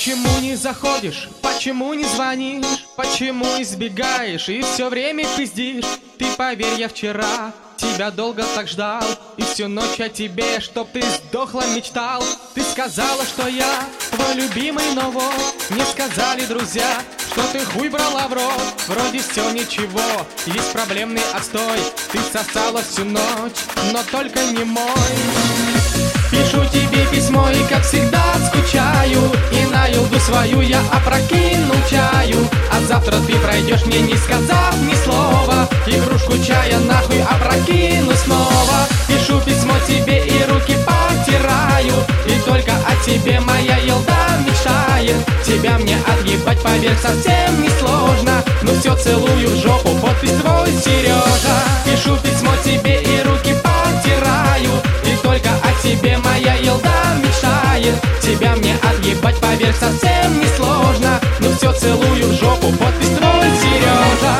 Почему не заходишь, почему не звонишь, почему избегаешь и все время пиздишь? Ты поверь, я вчера тебя долго так ждал, и всю ночь о тебе, чтоб ты сдохла, мечтал. Ты сказала, что я твой любимый, но вот мне сказали друзья, что ты хуй брала в рот. Вроде все ничего, есть проблемный отстой. Ты сосала всю ночь, но только не мой. Пишу тебе письмо и как всегда скучаю, и на елду свою я опрокинул чаю. А завтра ты пройдешь мне, не сказав ни слова, и кружку чая нахуй опрокину снова. Пишу письмо тебе и руки потираю, и только о тебе моя елда мечтает. Тебя мне отъебать, поверь, совсем не сложно, но все целую в жопу, подпись твой, Сережа. Пишу письмо тебе и руки потираю, и только о тебе моя елда мечтает. Тебя мне отъебать, поверь, совсем не сложно, но все целую в жопу, подпись твой, Сережа.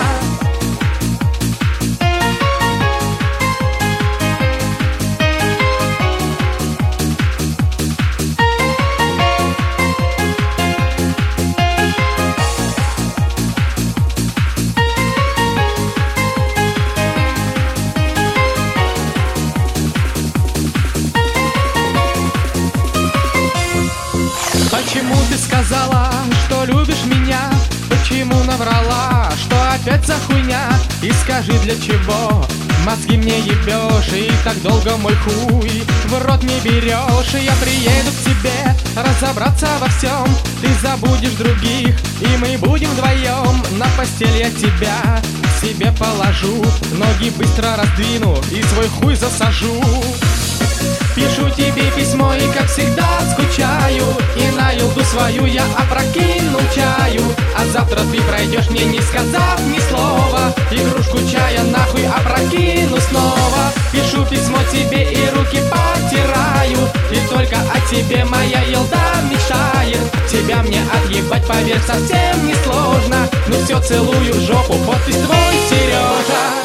Почему ты сказала, что любишь меня? Почему наврала, что опять за хуйня? И скажи, для чего мозги мне ебешь, и так долго мой хуй в рот не берешь? И я приеду к тебе разобраться во всем. Ты забудешь других, и мы будем вдвоем. На постель я тебя к себе положу, ноги быстро раздвину и свой хуй засажу. Пишу тебе письмо и как всегда скучаю, и на елду свою я опрокинул чаю. А завтра ты пройдешь мне, не сказав ни слова, и кружку чая нахуй опрокину снова. Пишу письмо тебе и руки потираю, и только о тебе моя елда мечтает. Тебя мне отъебать, поверь, совсем не сложно, но все целую в жопу, подпись твой, Сережа.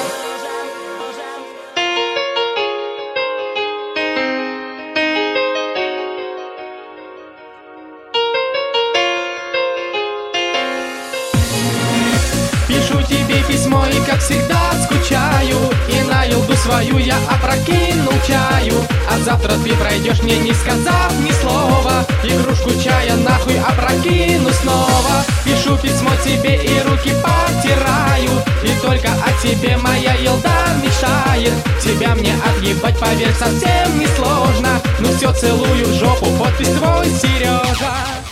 Пишу тебе письмо и как всегда скучаю, и на елду свою я опрокинул чаю. А завтра ты пройдешь мне, не сказав ни слова, и кружку чая нахуй опрокину снова. Пишу письмо тебе и руки потираю, и только о тебе моя елда мечтает. Тебя мне отъебать, поверь, совсем не сложно, но все целую в жопу, подпись твой, Сережа.